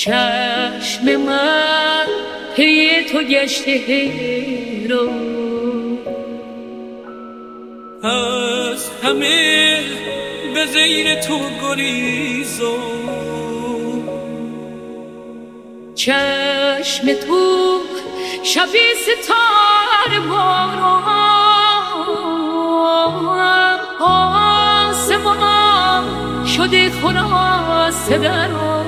چشم من پی تو گشته رو، از همه به غیر تو گریزم. چشم تو شبی ستاره بارم، آسمان شده خلاصه درم.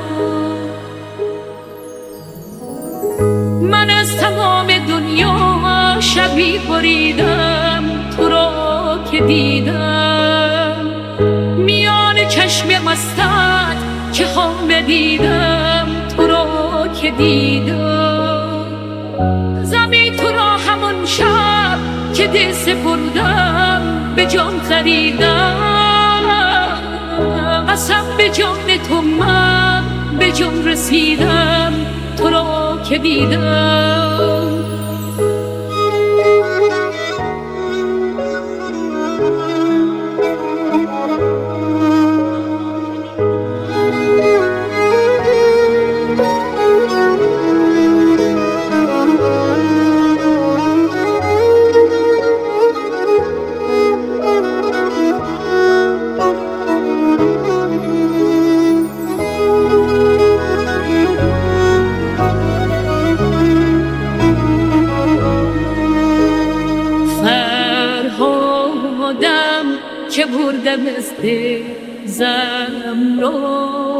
من از تمام دنیا شبی بریدم، تو را که دیدم میان چشم مستت که خامه دیدم، تو را که دیدم. زمین تو را همون شب که دل سپردم به جان خریدم. قسم به جان تو من به جان رسیدم، تو را که دیدم. که بردم از دلم رو،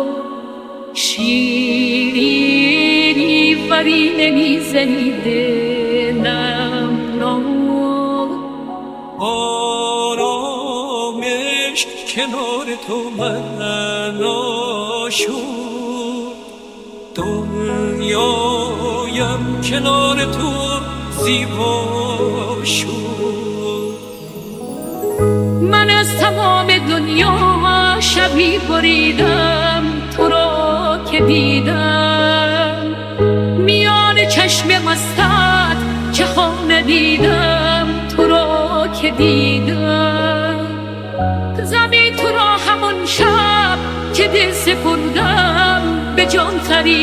شیرینی فرینه میزنی دلم رو. آرامش کنار تو من آشود، دنیایم کنار تو زیبا شد. من از تمام دنیا شبی بریدم، تو را که دیدم میان چشم مستت چه خانه دیدم، تو را که دیدم. زمین تو را همون شب که دل سپردم به جان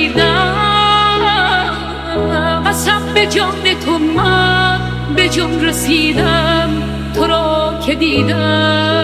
خریدم. قسم به جان تو من به جان رسیدم، تو را که دیدم.